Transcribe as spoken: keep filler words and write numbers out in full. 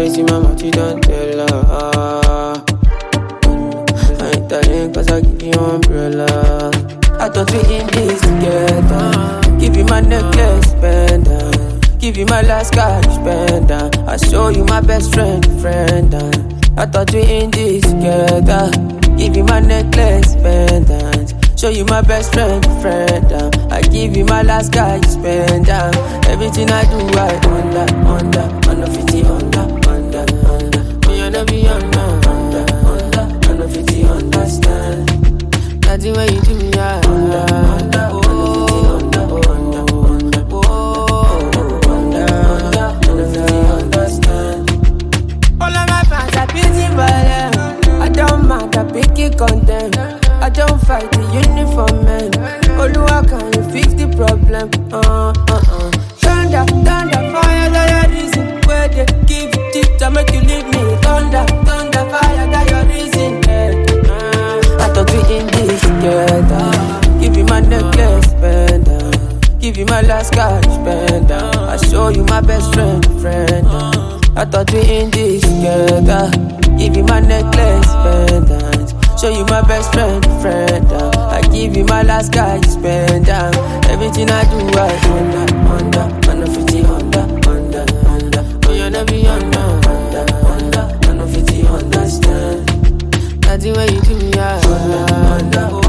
see my mouth, you don't tell her. I ain't telling cause I give you umbrella. I thought we in this together. Give you my necklace, pendant. Give you my last cash, pendant. I show you my best friend, friend. I thought we in this together. Give you my necklace, pendant. Show you my best friend, friend. I give you my last cash, pendant. Everything I do, I under, under, under fifty, under, under, under. Me I never be under, under, under, under fifty, understand. Nothing when you do me, I under, under, oh, under, under, under, oh, under, under, under fifty, understand. All of my fans are busy for them. I don't mind, I pick it content. I don't fight the uniform man. Oluwa, can you fix the problem? Uh, uh, uh. Thunder, thunder, fire, that your reason. Where they give you tips to make you leave me. Thunder, thunder, fire, that your reason. Yeah. Uh, I thought we in this together. Give you my necklace, pendant. Give you my last cash, pendant. I show you my best friend, friend. I thought we in this together. Give you my necklace, pendant. Show you my best friend, friend. I give you my last cash, pendant. Everything I do, I under, under, under fifty, under, under, under. Oh, you never be under, under, under, under fifty, understand. Nothing when you do me, I under, under.